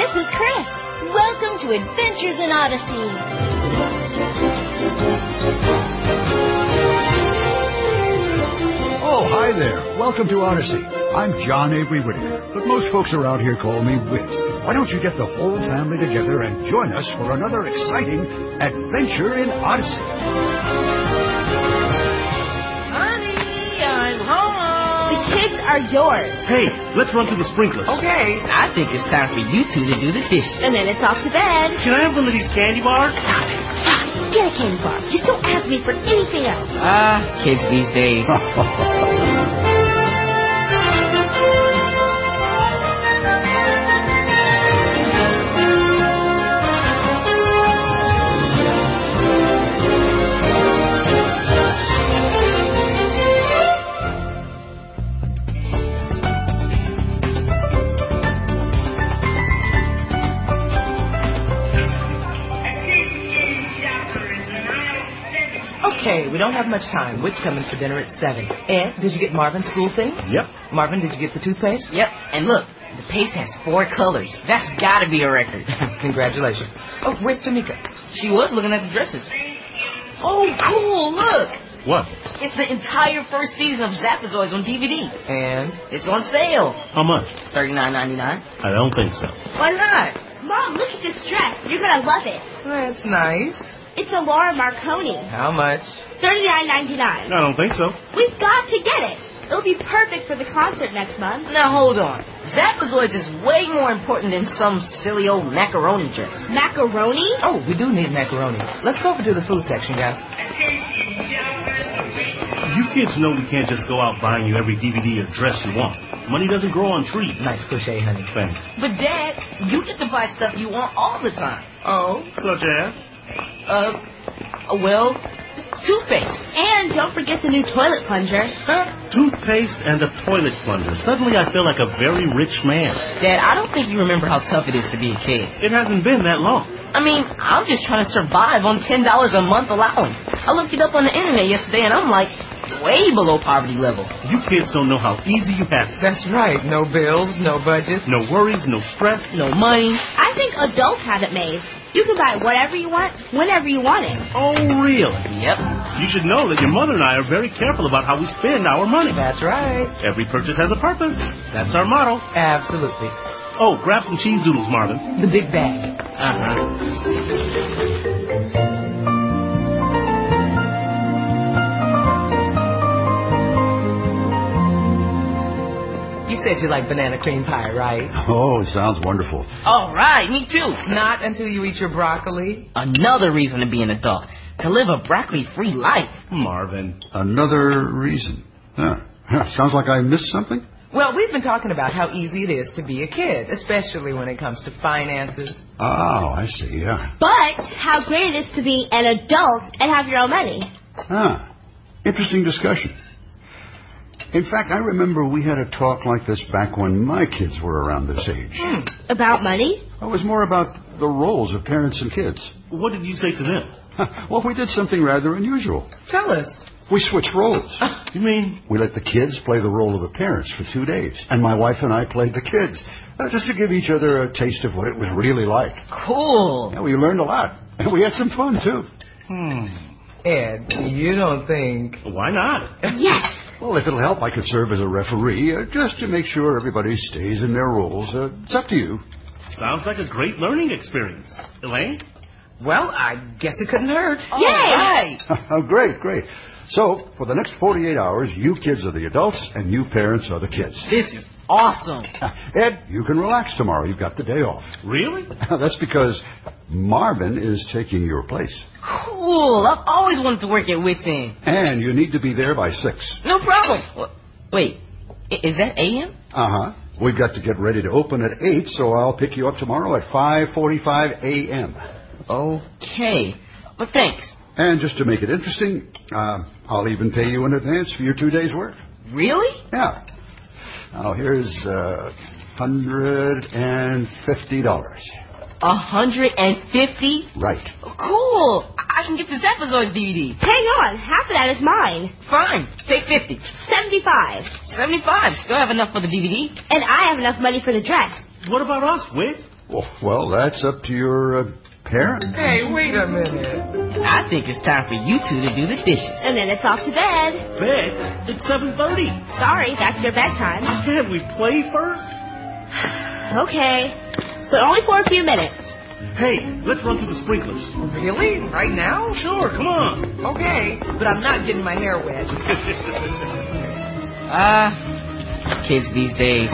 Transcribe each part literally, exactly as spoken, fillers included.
this is Chris. Welcome to Adventures in Odyssey. Oh, hi there. Welcome to Odyssey. I'm John Avery Whittaker, but most folks around here call me Whit. Why don't you get the whole family together and join us for another exciting Adventure in Odyssey? Honey, I'm home. The kids are yours. Hey, let's run to the sprinklers. Okay, I think it's time for you two to do the dishes. And then it's off to bed. Can I have one of these candy bars? Stop it. Stop. Get a candy bar. Just don't ask me for anything else. Ah, kids these days. Okay, we don't have much time. Whit's coming for dinner at seven. Ed, did you get Marvin's school things? Yep. Marvin, did you get the toothpaste? Yep, and look, the paste has four colors. That's gotta be a record. Congratulations. Oh, where's Tamika? She was looking at the dresses. Oh, cool, look. What? It's the entire first season of Zapazoids on D V D. And? It's on sale. How much? thirty-nine ninety-nine. I don't think so. Why not? Mom, look at this dress. You're going to love it. That's nice. It's a Laura Marconi. How much? thirty-nine ninety-nine. I don't think so. We've got to get it. It'll be perfect for the concert next month. Now, hold on. Zapazoids is way more important than some silly old macaroni dress. Macaroni? Oh, we do need macaroni. Let's go over to the food section, guys. You kids know we can't just go out buying you every D V D or dress you want. Money doesn't grow on trees. Nice cliche, honey. Thanks. But, Dad, you get to buy stuff you want all the time. Oh? Such as? Uh, well, toothpaste. And don't forget the new toilet plunger. Huh? Toothpaste and a toilet plunger. Suddenly I feel like a very rich man. Dad, I don't think you remember how tough it is to be a kid. It hasn't been that long. I mean, I'm just trying to survive on ten dollars a month allowance. I looked it up on the internet yesterday, and I'm like, way below poverty level. You kids don't know how easy you have it. That's right. No bills, no budget. No worries, no stress. No money. I think adults have it made. You can buy whatever you want, whenever you want it. Oh, really? Yep. You should know that your mother and I are very careful about how we spend our money. That's right. Every purchase has a purpose. That's our motto. Absolutely. Oh, grab some cheese doodles, Marvin. The big bag. Uh-huh. You said you like banana cream pie, right? Oh, it sounds wonderful. All right, me too. Not until you eat your broccoli. Another reason to be an adult. To live a broccoli-free life. Marvin. Another reason. Huh. Huh, sounds like I missed something. Well, we've been talking about how easy it is to be a kid, especially when it comes to finances. Oh, I see, yeah. But how great it is to be an adult and have your own money. Ah, interesting discussion. In fact, I remember we had a talk like this back when my kids were around this age. Hmm. About money? It was more about the roles of parents and kids. What did you say to them? Well, we did something rather unusual. Tell us. We switched roles. You mean? We let the kids play the role of the parents for two days. And my wife and I played the kids. Uh, just to give each other a taste of what it was really like. Cool. And we learned a lot. And we had some fun, too. Hmm. Ed, you don't think... Why not? Yes. Well, if it'll help, I could serve as a referee, uh, just to make sure everybody stays in their roles. Uh, it's up to you. Sounds like a great learning experience. Elaine? Well, I guess it couldn't hurt. All right. Oh, great, great. So, for the next forty-eight hours, you kids are the adults, and you parents are the kids. This is awesome. Ed, you can relax tomorrow. You've got the day off. Really? That's because Marvin is taking your place. Cool. I've always wanted to work at Wits End. And you need to be there by six. No problem. Wait, is that A M? Uh-huh. We've got to get ready to open at eight, so I'll pick you up tomorrow at five forty-five a.m. Okay. But thanks. And just to make it interesting, uh, I'll even pay you in advance for your two days' work. Really? Yeah. Now, here's uh, one hundred fifty dollars. A hundred and fifty? Right. Cool. I can get the Zapazoids D V D. Hang on. Half of that is mine. Fine. Take fifty. Seventy-five. Seventy-five. Still have enough for the D V D. And I have enough money for the dress. What about us, Whit? Oh, well, that's up to your uh, parents. Hey, wait a minute. I think it's time for you two to do the dishes. And then it's off to bed. Bed? It's seven thirty. Sorry, that's your bedtime. Can't we play first? Okay, but only for a few minutes. Hey, let's run through the sprinklers. Really? Right now? Sure, come on. Okay, but I'm not getting my hair wet. Ah, uh, kids these days.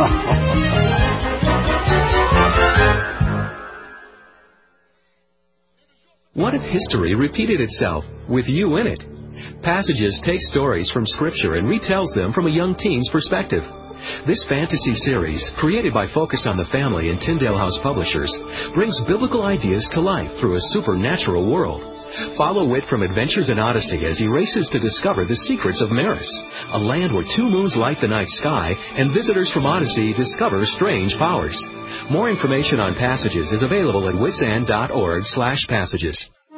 What if history repeated itself with you in it? Passages takes stories from Scripture and retells them from a young teen's perspective. This fantasy series, created by Focus on the Family and Tyndale House Publishers, brings biblical ideas to life through a supernatural world. Follow Whit from Adventures in Odyssey as he races to discover the secrets of Maris, a land where two moons light the night sky and visitors from Odyssey discover strange powers. More information on Passages is available at witsand dot org slash passages.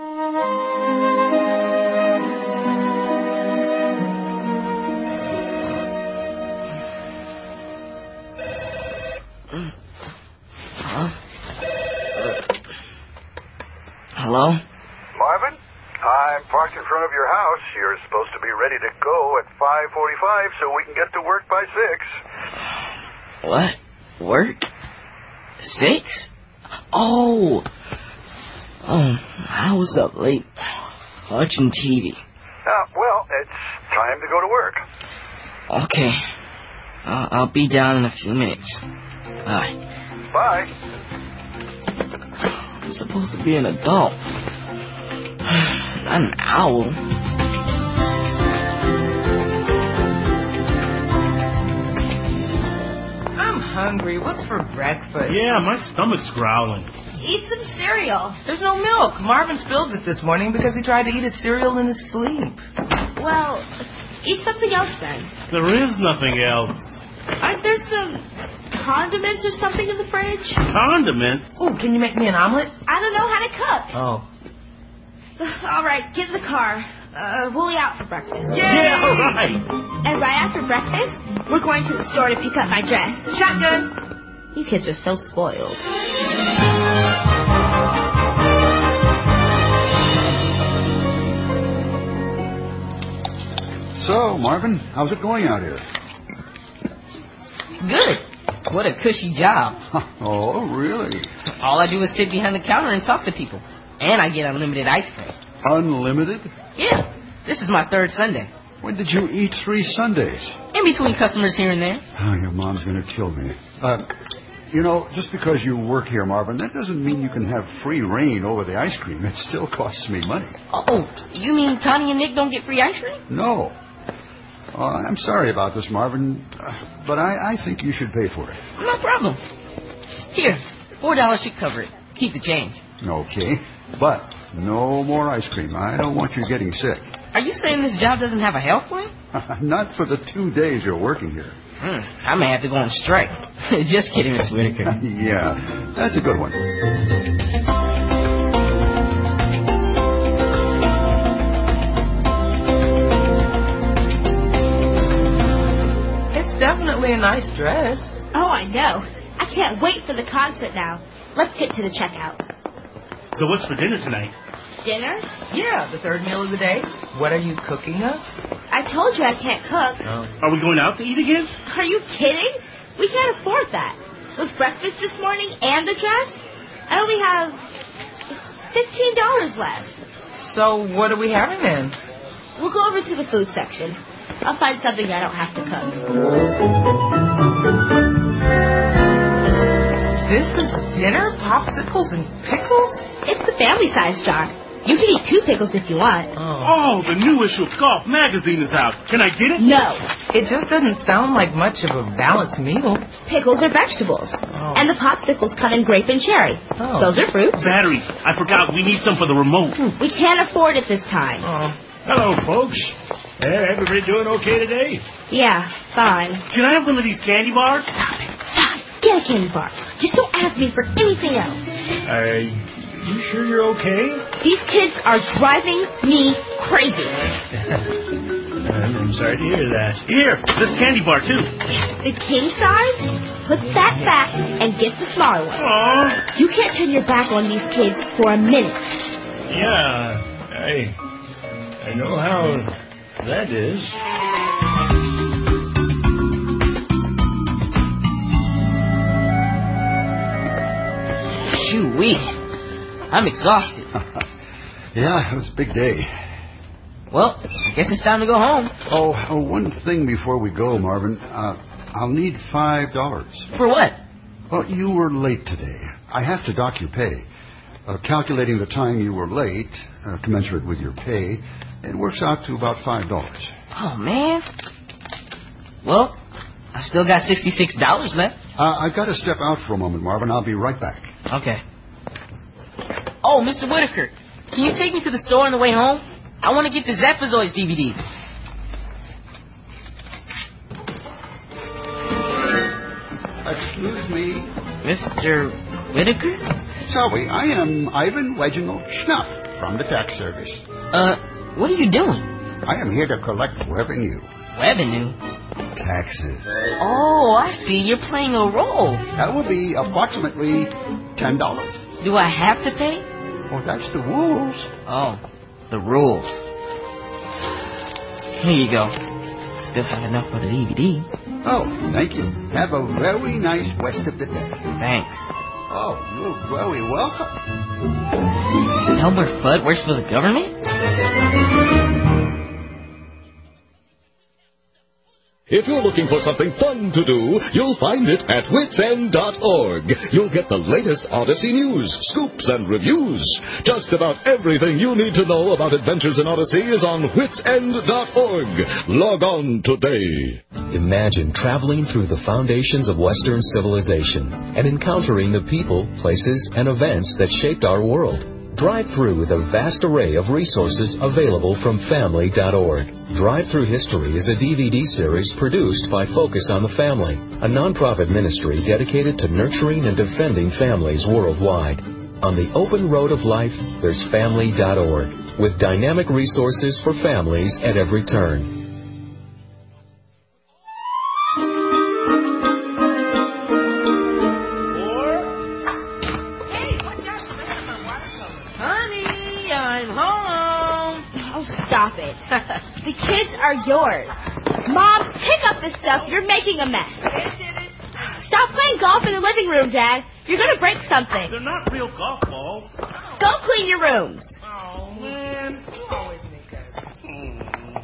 Hello? Marvin? I'm parked in front of your house. You're supposed to be ready to go at five forty-five so we can get to work by six. What? Work? Six? Oh. Oh, I was up late watching T V. Uh, well, it's time to go to work. Okay. I'll, I'll be down in a few minutes. Bye. Bye. I'm supposed to be an adult. Not an owl. I'm hungry. What's for breakfast? Yeah, my stomach's growling. Eat some cereal. There's no milk. Marvin spilled it this morning because he tried to eat his cereal in his sleep. Well, eat something else then. There is nothing else. Aren't there some condiments or something in the fridge? Condiments? Oh, can you make me an omelet? I don't know how to cook. Oh. All right, get in the car. Uh, we'll be out for breakfast. Yeah, all right. And right after breakfast, we're going to the store to pick up my dress. Shotgun. You kids are so spoiled. So, Marvin, how's it going out here? Good. What a cushy job. Oh, really? All I do is sit behind the counter and talk to people. And I get unlimited ice cream. Unlimited? Yeah. This is my third Sunday. When did you eat three Sundays? In between customers here and there. Oh, your mom's going to kill me. Uh, you know, just because you work here, Marvin, that doesn't mean you can have free reign over the ice cream. It still costs me money. Oh, you mean Connie and Nick don't get free ice cream? No. Uh, I'm sorry about this, Marvin, uh, but I, I think you should pay for it. No problem. Here, four dollars should cover it. Keep the change. Okay, but no more ice cream. I don't want you getting sick. Are you saying this job doesn't have a health plan? Not for the two days you're working here. Hmm, I may have to go on strike. Just kidding, Miss Whitaker. Yeah, that's a good one. It's definitely a nice dress. Oh, I know. I can't wait for the concert now. Let's get to the checkout. So what's for dinner tonight? Dinner? Yeah, the third meal of the day. What are you cooking us? I told you I can't cook. Oh. Are we going out to eat again? Are you kidding? We can't afford that. With breakfast this morning and the dress, I only have fifteen dollars left. So what are we having then? We'll go over to the food section. I'll find something I don't have to cook. This is dinner? Popsicles and pickles? It's the family-size jar. You can eat two pickles if you want. Oh, the new issue of Golf magazine is out. Can I get it? No. It just doesn't sound like much of a balanced meal. Pickles are vegetables. Oh. And the popsicles come in grape and cherry. Oh. Those are fruits. Batteries. I forgot. We need some for the remote. We can't afford it this time. Oh. Hello, folks. Uh, everybody doing okay today? Yeah, fine. Can I have one of these candy bars? Stop it. Stop. Get a candy bar. Just don't ask me for anything else. Uh, you sure you're okay? These kids are driving me crazy. I'm sorry to hear that. Here, this candy bar, too. The king size? puts that back and gets the smaller one. Aw. You can't turn your back on these kids for a minute. Yeah, I, I know how that is. Shoo-wee. I'm exhausted. Yeah, it was a big day. Well, I guess it's time to go home. Oh, oh one thing before we go, Marvin. Uh, I'll need five dollars. For what? Well, you were late today. I have to dock your pay. Uh, calculating the time you were late, uh, commensurate with your pay, it works out to about five dollars. Oh, man. Well, I still got sixty-six dollars left. Uh, I've got to step out for a moment, Marvin. I'll be right back. Okay. Oh, Mister Whitaker, can you take me to the store on the way home? I want to get the Zephazoids D V D. Excuse me. Mister Whitaker? Sorry, I am Ivan Reginald Schnuff from the tax service. Uh, what are you doing? I am here to collect revenue. Revenue? Taxes. Oh, I see. You're playing a role. That would be approximately ten dollars. Do I have to pay? Well, that's the rules. Oh, the rules. Here you go. Still have enough for the D V D. Oh, thank you. Have a very nice rest of the day. Thanks. Oh, you're very welcome. Elmer Fudd works for the government? If you're looking for something fun to do, you'll find it at wits end dot org. You'll get the latest Odyssey news, scoops, and reviews. Just about everything you need to know about Adventures in Odyssey is on wits end dot org. Log on today. Imagine traveling through the foundations of Western civilization and encountering the people, places, and events that shaped our world. Drive through the vast array of resources available from family dot org. Drive Through History is a D V D series produced by Focus on the Family, a nonprofit ministry dedicated to nurturing and defending families worldwide. On the open road of life, there's family dot org, with dynamic resources for families at every turn. Stop it. The kids are yours. Mom, pick up this stuff. You're making a mess. Stop playing golf in the living room, Dad. You're going to break something. They're not real golf balls. Go clean your rooms. Oh, man. You always make that. Oh,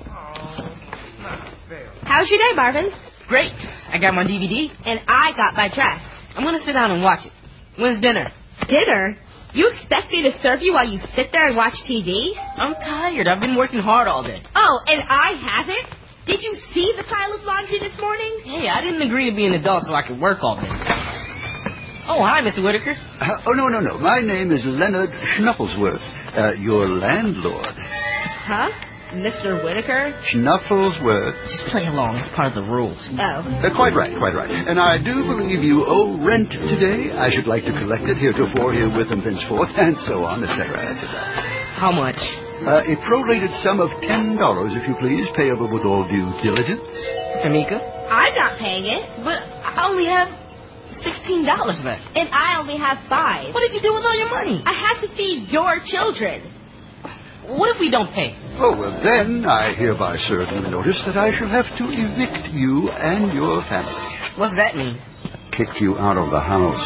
not fair. How's your day, Marvin? Great. I got my D V D. And I got my dress. I'm going to sit down and watch it. When's dinner? Dinner? You expect me to serve you while you sit there and watch T V? I'm tired. I've been working hard all day. Oh, and I haven't? Did you see the pile of laundry this morning? Hey, I didn't agree to be an adult so I could work all day. Oh, hi, Mister Whitaker. Uh, oh, no, no, no. My name is Leonard Schnufflesworth, uh, your landlord. Huh? Mister Whitaker? Schnufflesworth. Just play along. It's part of the rules. Oh. Uh, quite right, quite right. And I do believe you owe rent today. I should like to collect it heretofore, herewith, and thenceforth, and so on, et cetera, et cetera. How much? Uh, a prorated sum of ten dollars, if you please, payable with all due diligence. Tamika? I'm not paying it. But I only have sixteen dollars left. And I only have five. What did you do with all your money? I had to feed your children. What if we don't pay? Oh, well, then I hereby serve you notice that I shall have to evict you and your family. What's that mean? Kick you out of the house.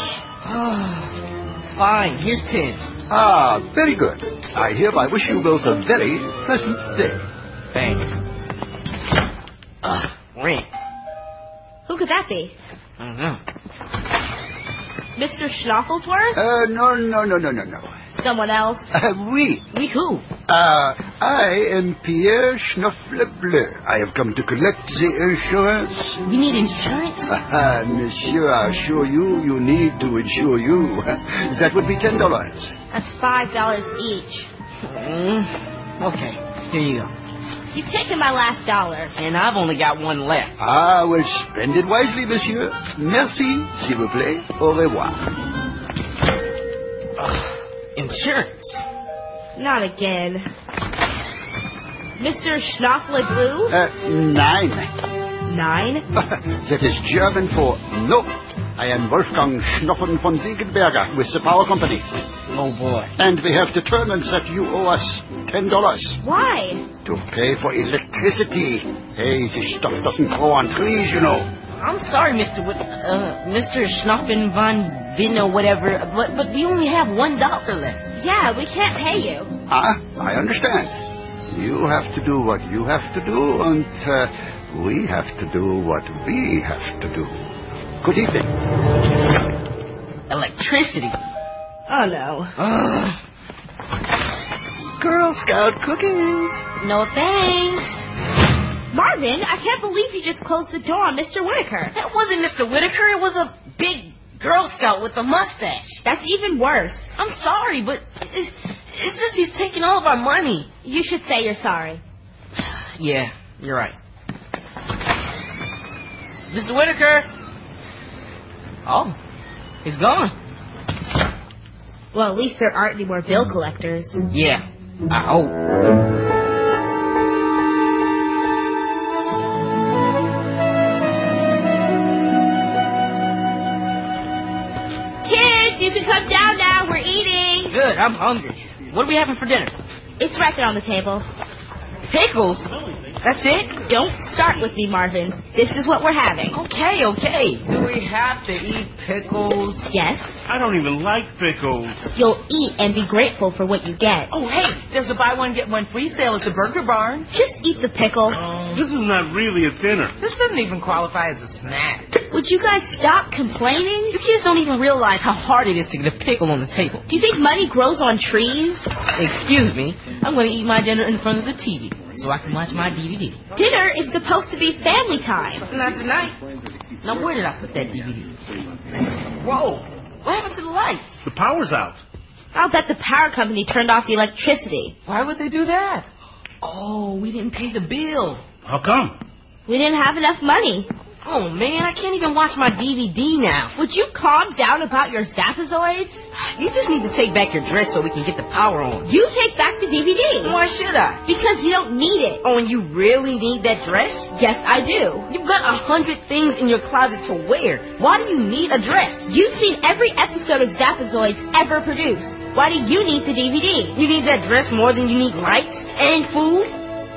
Fine. Here's ten. Ah, very good. I hereby wish you both a very pleasant day. Thanks. Uh, rent. Who could that be? I don't know. Mister Schnufflesworth? Uh, no, no, no, no, no, no. Someone else? Uh, oui. We who? Uh, I am Pierre Schnufflebleu. I have come to collect the insurance. We need insurance? Ah, monsieur, I assure you, you need to insure you. That would be ten dollars. That's five dollars each. Mm, okay, here you go. You've taken my last dollar. And I've only got one left. Ah, well, spend it wisely, monsieur. Merci, s'il vous plaît. Au revoir. Ugh, insurance. Not again. Mister Schnufflebleu? Uh, nine. Nine? That is German for no. I am Wolfgang Schnoppen von Degenberger with the power company. Oh, boy. And we have determined that you owe us ten dollars. Why? To pay for electricity. Hey, this stuff doesn't grow on trees, you know. I'm sorry, Mister Whit- uh, Mister Schnoppen von Vin or whatever, but, but we only have one dollar left. Yeah, we can't pay you. Ah, I understand. You have to do what you have to do, and uh, we have to do what we have to do. Good evening. Electricity. Oh, no. Ugh. Girl Scout cookies. No thanks. Marvin, I can't believe you just closed the door on Mister Whitaker. That wasn't Mister Whitaker. It was a big Girl Scout with a mustache. That's even worse. I'm sorry, but it's, it's just he's taking all of our money. You should say you're sorry. Yeah, you're right. Mister Whitaker. Oh, he's gone. Well, at least there aren't any more bill collectors. Yeah, I hope. Kids, you can come down now. We're eating. Good, I'm hungry. What are we having for dinner? It's right there on the table. Pickles? That's it? Don't start with me, Marvin. This is what we're having. Okay, okay. Do we have to eat pickles? Yes. I don't even like pickles. You'll eat and be grateful for what you get. Oh, hey, there's a buy one, get one free sale at the Burger Barn. Just eat the pickle. This is not really a dinner. This doesn't even qualify as a snack. Would you guys stop complaining? You kids don't even realize how hard it is to get a pickle on the table. Do you think money grows on trees? Excuse me, I'm going to eat my dinner in front of the T V so I can watch my D V D. Dinner is supposed to be family time. Not tonight. Now, where did I put that D V D? Whoa, what happened to the lights? The power's out. I'll bet the power company turned off the electricity. Why would they do that? Oh, we didn't pay the bill. How come? We didn't have enough money. Oh, man, I can't even watch my D V D now. Would you calm down about your Zapazoids? You just need to take back your dress so we can get the power on. You take back the D V D. Why should I? Because you don't need it. Oh, and you really need that dress? Yes, I do. You've got a hundred things in your closet to wear. Why do you need a dress? You've seen every episode of Zapazoids ever produced. Why do you need the D V D? You need that dress more than you need lights and food?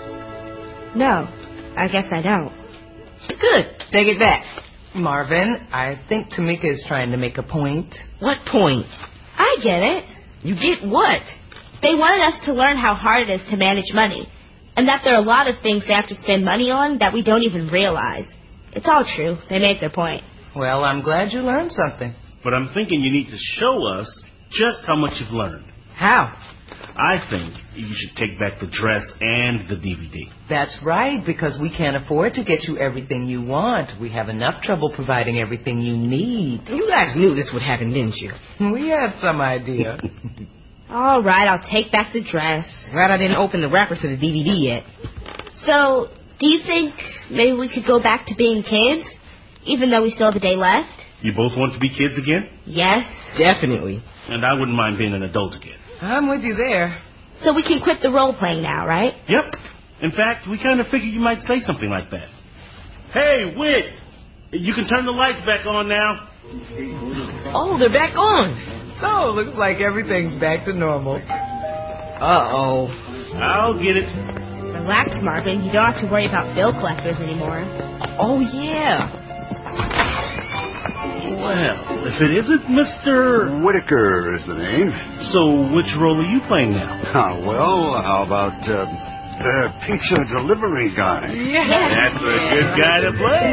No, I guess I don't. Good. Take it back. Marvin, I think Tamika is trying to make a point. What point? I get it. You get what? They wanted us to learn how hard it is to manage money, and that there are a lot of things they have to spend money on that we don't even realize. It's all true. They made their point. Well, I'm glad you learned something. But I'm thinking you need to show us just how much you've learned. How? I think you should take back the dress and the D V D. That's right, because we can't afford to get you everything you want. We have enough trouble providing everything you need. You guys knew this would happen, didn't you? We had some idea. All right, I'll take back the dress. Glad I didn't open the wrapper to the D V D yet. So, do you think maybe we could go back to being kids, even though we still have a day left? You both want to be kids again? Yes. Definitely. And I wouldn't mind being an adult again. I'm with you there. So we can quit the role playing now, right? Yep. In fact, we kind of figured you might say something like that. Hey, Whit! You can turn the lights back on now. Oh, they're back on. So, looks like everything's back to normal. Uh-oh. I'll get it. Relax, Marvin. You don't have to worry about bill collectors anymore. Oh, yeah. Well, if it isn't Mister Whitaker is the name. So, which role are you playing now? Ah, well, how about uh, the pizza delivery guy? Yeah. That's a good guy to play.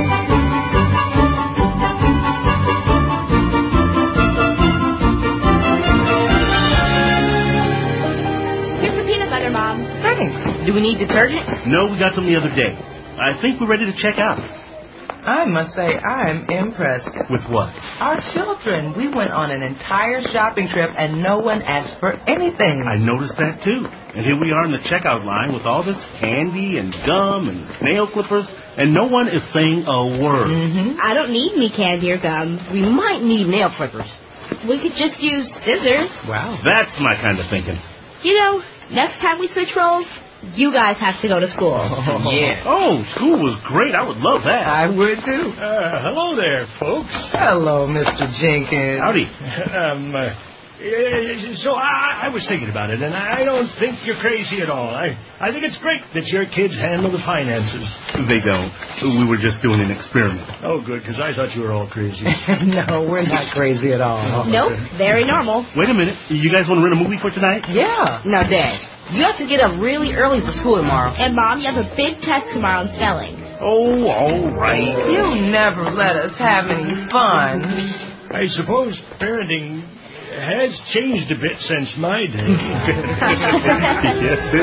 Here's the peanut butter, Mom. Thanks. Do we need detergent? No, we got some the other day. I think we're ready to check out. I must say, I'm impressed. With what? Our children. We went on an entire shopping trip and no one asked for anything. I noticed that too. And here we are in the checkout line with all this candy and gum and nail clippers, and no one is saying a word. Mm-hmm. I don't need any candy or gum. We might need nail clippers. We could just use scissors. Wow. That's my kind of thinking. You know, next time we switch roles, You guys have to go to school. Oh, Yeah. Oh, school was great. I would love that. I would, too. Uh, hello there, folks. Hello, Mister Jenkins. Howdy. Um, uh, uh, so I, I was thinking about it, and I don't think you're crazy at all. I, I think it's great that your kids handle the finances. They don't. We were just doing an experiment. Oh, good, because I thought you were all crazy. No, we're not crazy at all. Nope, very normal. Wait a minute. You guys want to rent a movie for tonight? Yeah. Now, Dad, you have to get up really early for school tomorrow. And Mom, you have a big test tomorrow in spelling. Oh, all right. You never let us have any fun. I suppose parenting has changed a bit since my day. Yes, it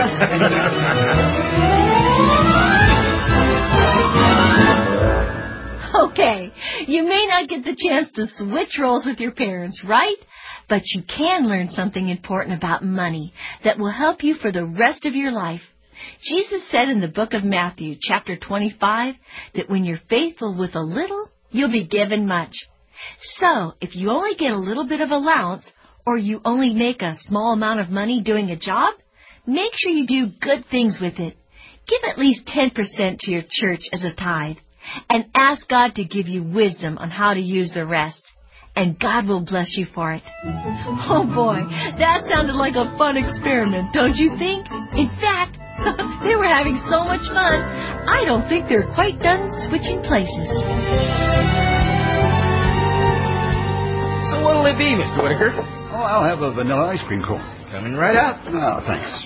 has. Okay, you may not get the chance to switch roles with your parents, right? But you can learn something important about money that will help you for the rest of your life. Jesus said in the book of Matthew, chapter twenty-five, that when you're faithful with a little, you'll be given much. So, if you only get a little bit of allowance, or you only make a small amount of money doing a job, make sure you do good things with it. Give at least ten percent to your church as a tithe, and ask God to give you wisdom on how to use the rest. And God will bless you for it. Oh boy, that sounded like a fun experiment, don't you think? In fact, they were having so much fun, I don't think they're quite done switching places. So what'll it be, Mister Whitaker? Oh, I'll have a vanilla ice cream cone. Coming right up. Oh, thanks.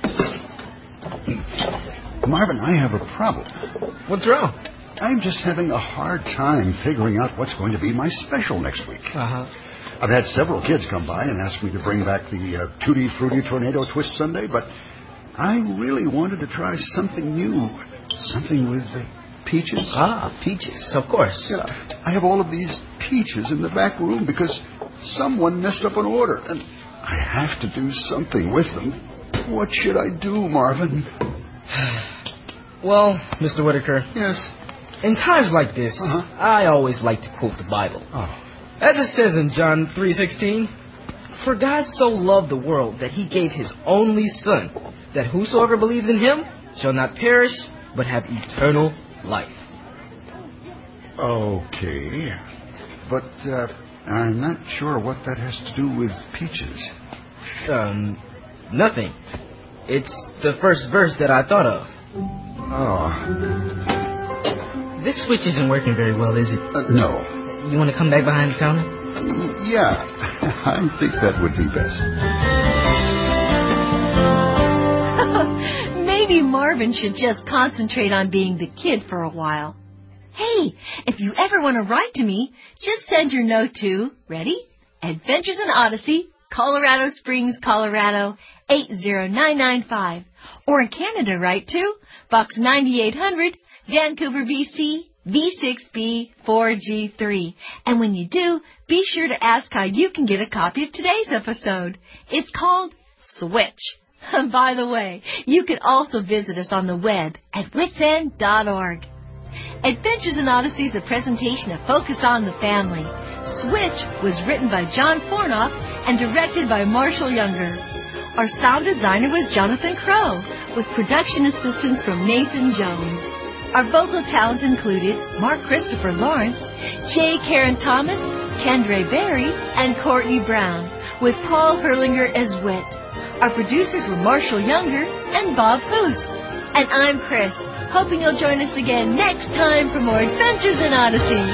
Marvin, I have a problem. What's wrong? I'm just having a hard time figuring out what's going to be my special next week. Uh-huh. I've had several kids come by and ask me to bring back the uh, Tutti Frutti Tornado Twist Sundae, but I really wanted to try something new. Something with uh, peaches. Ah, peaches, of course. Yeah, I have all of these peaches in the back room because someone messed up an order, and I have to do something with them. What should I do, Marvin? Well, Mister Whitaker. Yes? In times like this, uh-huh. I always like to quote the Bible. Oh. As it says in John three sixteen, "For God so loved the world that he gave his only Son, that whosoever believes in him shall not perish, but have eternal life." Okay. But uh, I'm not sure what that has to do with peaches. Um, nothing. It's the first verse that I thought of. Oh. This switch isn't working very well, is it? Uh, no. You want to come back behind the counter? Yeah, I think that would be best. Maybe Marvin should just concentrate on being the kid for a while. Hey, if you ever want to write to me, just send your note to, ready? Adventures in Odyssey, Colorado Springs, Colorado, eight zero nine nine five. Or in Canada, write to Box ninety-eight hundred, Vancouver, B C, V six B four G three. And when you do, be sure to ask how you can get a copy of today's episode. It's called Switch. By the way, you can also visit us on the web at wits end dot org. Adventures in Odyssey is a presentation of Focus on the Family. Switch was written by John Fornoff and directed by Marshall Younger. Our sound designer was Jonathan Crow, with production assistance from Nathan Jones. Our vocal talent included Mark Christopher Lawrence, J. Karen Thomas, Kendra Berry, and Courtney Brown, with Paul Herlinger as Wit. Our producers were Marshall Younger and Bob Hoos. And I'm Chris, hoping you'll join us again next time for more Adventures in Odyssey.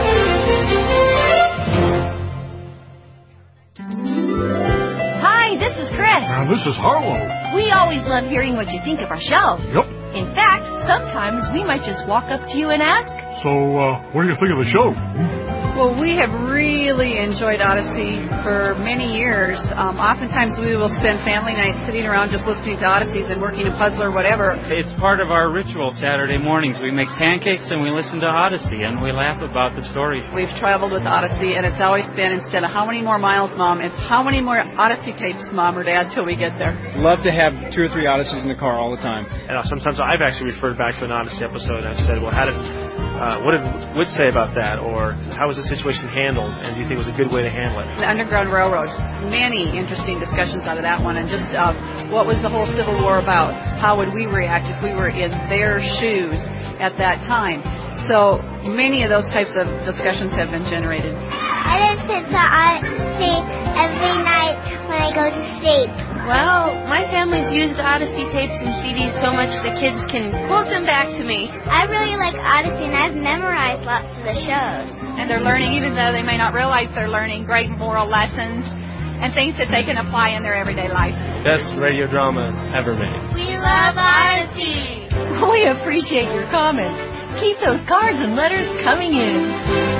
Hi, this is Chris. Now, this is Harlow. We always love hearing what you think of our show. Yep. In fact, sometimes we might just walk up to you and ask, So, uh, what do you think of the show? Well, we have really enjoyed Odyssey for many years. Um, oftentimes we will spend family nights sitting around just listening to Odysseys and working a puzzle or whatever. It's part of our ritual Saturday mornings. We make pancakes and we listen to Odyssey and we laugh about the stories. We've traveled with Odyssey, and it's always been, instead of how many more miles, Mom, it's how many more Odyssey tapes, Mom or Dad, till we get there. Love to have two or three Odysseys in the car all the time. And sometimes I've actually referred back to an Odyssey episode and I've said, well, how did... Uh, what did Witt say about that, or how was the situation handled, and do you think it was a good way to handle it? The Underground Railroad, many interesting discussions out of that one, and just uh, what was the whole Civil War about? How would we react if we were in their shoes at that time? So many of those types of discussions have been generated. I listen to Odyssey every night when I go to sleep. Well, my family's used Odyssey tapes and C Ds so much the kids can quote them back to me. I really like Odyssey, and I've memorized lots of the shows. And they're learning, even though they may not realize they're learning, great moral lessons and things that they can apply in their everyday life. Best radio drama ever made. We love Odyssey. We appreciate your comments. Keep those cards and letters coming in.